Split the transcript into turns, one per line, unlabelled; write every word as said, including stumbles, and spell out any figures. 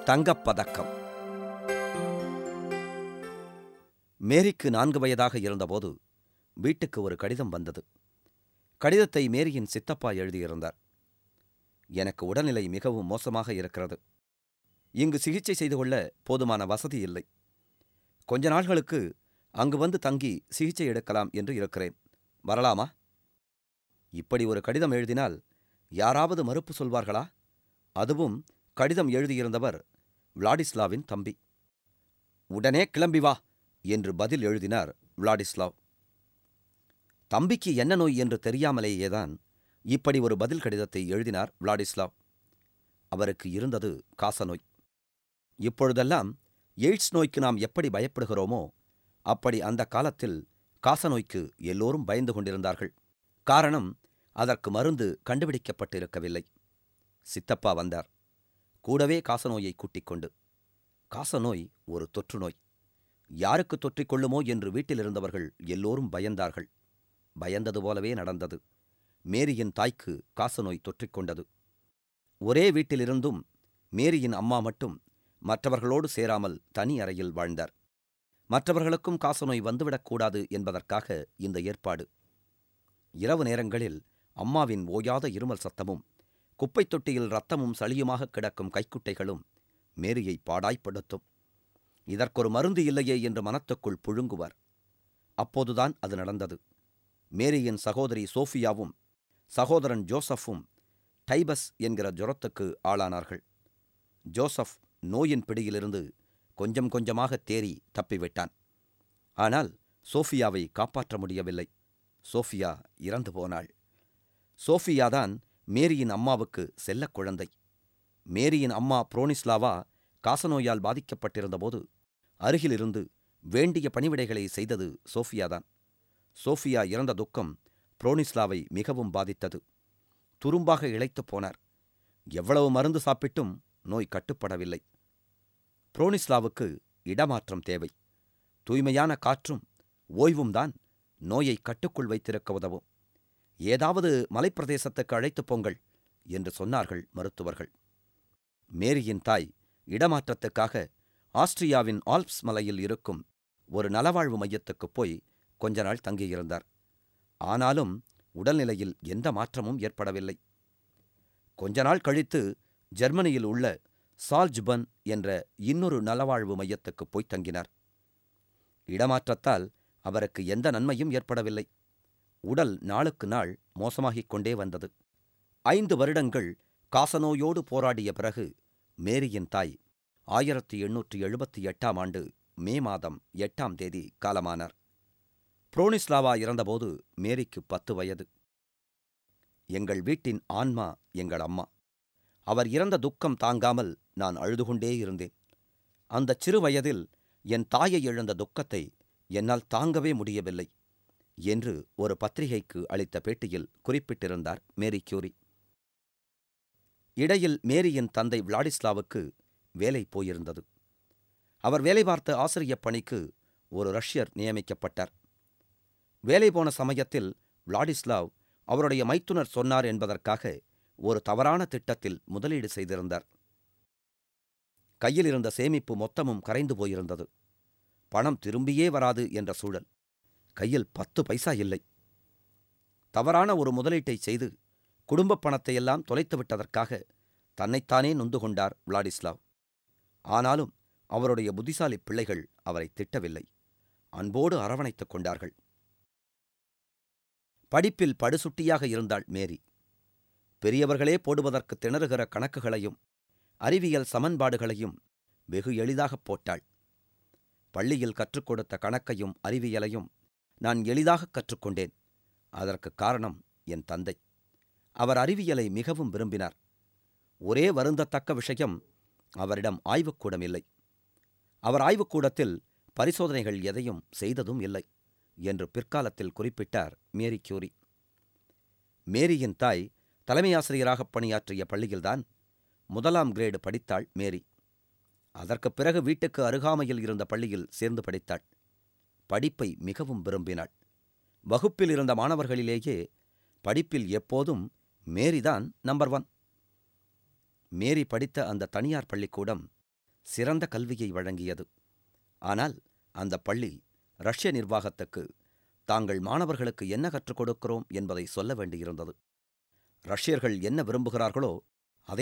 தங்கப்பதக்கம். மேரிக்கு நான்கு வயதாக இருந்தபோது வீட்டுக்கு ஒரு கடிதம் வந்தது. கடிதத்தை மேரியின் சித்தப்பா எழுதியிருந்தார். எனக்கு உடல்நிலை மிகவும் மோசமாக இருக்கிறது. இங்கு சிகிச்சை செய்து கொள்ள போதுமான வசதி இல்லை. கொஞ்ச நாள்களுக்கு அங்கு வந்து தங்கி சிகிச்சை எடுக்கலாம் என்று இருக்கிறேன். வரலாமா? இப்படி ஒரு கடிதம் எழுதினால் யாராவது மறுப்பு சொல்வார்களா? அதுவும் கடிதம் எழுதியிருந்தவர் விளாடிஸ்லாவின் தம்பி. உடனே கிளம்பி வா என்று பதில் எழுதினார் விளாடிஸ்லாவ். தம்பிக்கு என்ன நோய் என்று தெரியாமலேயேதான் இப்படி ஒரு பதில் கடிதத்தை எழுதினார் விளாடிஸ்லாவ். அவருக்கு இருந்தது காசநோய். இப்பொழுதெல்லாம் எய்ட்ஸ் நோய்க்கு நாம் எப்படி பயப்படுகிறோமோ அப்படி அந்த காலத்தில் காசநோய்க்கு எல்லோரும் பயந்து கொண்டிருந்தார்கள். காரணம், அதற்கு மருந்து கண்டுபிடிக்கப்பட்டிருக்கவில்லை. சித்தப்பா வந்தார், கூடவே காசநோயை கூட்டிக் கொண்டு. காசநோய் ஒரு தொற்று நோய். யாருக்கு தொற்றிக்கொள்ளுமோ என்று வீட்டிலிருந்தவர்கள் எல்லோரும் பயந்தார்கள். பயந்தது போலவே நடந்தது. மேரியின் தாய்க்கு காசநோய் தொற்றிக்கொண்டது. ஒரே வீட்டிலிருந்தும் மேரியின் அம்மா மட்டும் மற்றவர்களோடு சேராமல் தனி அறையில் வாழ்ந்தார். மற்றவர்களுக்கும் காசநோய் வந்துவிடக்கூடாது என்பதற்காக இந்த ஏற்பாடு. இரவு நேரங்களில் அம்மாவின் ஓயாத இருமல் சத்தமும் குப்பைத் தொட்டியில் இரத்தமும் சளியுமாக கிடக்கும் கைக்குட்டைகளும் மேரியை பாடாய்ப்படுத்தும். இதற்கொரு மருந்து இல்லையே என்று மனத்துக்குள் புழுங்குவார். அப்போதுதான் அது நடந்தது. மேரியின் சகோதரி சோஃபியாவும் சகோதரன் ஜோசஃபும் டைபஸ் என்கிற ஜுரத்துக்கு ஆளானார்கள். ஜோசப் நோயின் பிடியிலிருந்து கொஞ்சம் கொஞ்சமாக தேறி தப்பிவிட்டான். ஆனால் சோஃபியாவை காப்பாற்ற முடியவில்லை. சோஃபியா இறந்து போனாள். சோஃபியாதான் மேரியின் அம்மாவுக்கு செல்லக் குழந்தை. மேரியின் அம்மா புரோனிஸ்லாவா காசநோயால் பாதிக்கப்பட்டிருந்தபோது அருகிலிருந்து வேண்டிய பணிவிடைகளை செய்தது சோஃபியாதான். சோஃபியா இறந்த துக்கம் புரோனிஸ்லாவை மிகவும் பாதித்தது. துரும்பாக இளைத்துப் போனார். எவ்வளவு மருந்து சாப்பிட்டும் நோய் கட்டுப்படவில்லை. புரோனிஸ்லாவுக்கு இடமாற்றம் தேவை. தூய்மையான காற்றும் ஓய்வும்தான் நோயை கட்டுக்குள் வைத்திருக்க உதவும். ஏதாவது மலைப்பிரதேசத்துக்கு அழைத்துப் போங்கள் என்று சொன்னார்கள் மருத்துவர்கள். மேரியின் தாய் இடமாற்றத்துக்காக ஆஸ்திரியாவின் ஆல்ப்ஸ் மலையில் இருக்கும் ஒரு நலவாழ்வு மையத்துக்குப் போய் கொஞ்ச நாள் தங்கியிருந்தார். ஆனாலும் உடல்நிலையில் எந்த மாற்றமும் ஏற்படவில்லை. கொஞ்ச நாள் கழித்து ஜெர்மனியில் உள்ள சால்ஜ்பன் என்ற இன்னொரு நலவாழ்வு மையத்துக்குப் போய் தங்கினார். இடமாற்றத்தால் அவருக்கு எந்த நன்மையும் ஏற்படவில்லை. உடல் நாளுக்கு நாள் மோசமாகிக் கொண்டே வந்தது. ஐந்து வருடங்கள் காசநோயோடு போராடிய பிறகு மேரியின் தாய் ஆயிரத்தி எண்ணூற்றி எழுபத்தி எட்டாம் ஆண்டு மே மாதம் எட்டாம் தேதி காலமானார். புரோனிஸ்லாவா இறந்தபோது மேரிக்கு பத்து வயது. எங்கள் வீட்டின் ஆன்மா எங்கள் அம்மா. அவர் இறந்த துக்கம் தாங்காமல் நான் அழுதுகொண்டே இருந்தேன். அந்தச் சிறு வயதில் என் தாயை இழந்த துக்கத்தை என்னால் தாங்கவே முடியவில்லை என்று ஒரு பத்திரிகைக்கு அளித்த பேட்டியில் குறிப்பிட்டிருந்தார் மேரி கியூரி. இடையில் மேரியின் தந்தை விளாடிஸ்லாவுக்கு வேலை போயிருந்தது. அவர் வேலை பார்த்த ஆசிரியப் பணிக்கு ஒரு ரஷ்யர் நியமிக்கப்பட்டார். வேலை போன சமயத்தில் விளாடிஸ்லாவ் அவருடைய மைத்துனர் சொன்னார் என்பதற்காக ஒரு தவறான திட்டத்தில் முதலீடு செய்திருந்தார். கையில் இருந்த சேமிப்பு மொத்தமும் கரைந்து போயிருந்தது. பணம் திரும்பியே வராது என்ற சூழல். கையில் பத்து பைசா இல்லை. தவறான ஒரு முதலீட்டை செய்து குடும்பப் பணத்தையெல்லாம் தொலைத்துவிட்டதற்காக தன்னைத்தானே நொந்து கொண்டார் விளாடிஸ்லாவ். ஆனாலும் அவருடைய புத்திசாலி பிள்ளைகள் அவரை திட்டவில்லை. அன்போடு அரவணைத்துக் கொண்டார்கள். படிப்பில் படுசுட்டியாக இருந்தாள் மேரி. பெரியவர்களே போடுவதற்கு திணறுகிற கணக்குகளையும் அறிவியல் சமன்பாடுகளையும் வெகு எளிதாகப் போட்டாள். பள்ளியில் கற்றுக் கொடுத்த கணக்கையும் அறிவியலையும் நான் எளிதாகக் கற்றுக்கொண்டேன். அதற்கு காரணம் என் தந்தை. அவர் அறிவியலை மிகவும் விரும்பினார். ஒரே வருந்தத்தக்க விஷயம், அவரிடம் ஆய்வுக்கூடம் இல்லை. அவர் ஆய்வுக்கூடத்தில் பரிசோதனைகள் எதையும் செய்ததும் இல்லை என்று பிற்காலத்தில் குறிப்பிட்டார் மேரி கியூரி. மேரியின் தாய் தலைமையாசிரியராகப் பணியாற்றிய பள்ளியில்தான் முதலாம் கிரேடு படித்தாள் மேரி. அதற்குப் பிறகு வீட்டுக்கு அருகாமையில் இருந்த பள்ளியில் சேர்ந்து படித்தாள். படிப்பை மிகவும் விரும்பினாள். வகுப்பில் இருந்த மாணவர்களிலேயே படிப்பில் எப்போதும் மேரிதான் நம்பர் ஒன். மேரி படித்த அந்த தனியார் பள்ளிக்கூடம் சிறந்த கல்வியை வழங்கியது. ஆனால் அந்த பள்ளி ரஷ்ய நிர்வாகத்துக்கு தாங்கள் மாணவர்களுக்கு என்ன கற்றுக் கொடுக்கிறோம் என்பதை சொல்ல வேண்டியிருந்தது. ரஷ்யர்கள் என்ன விரும்புகிறார்களோ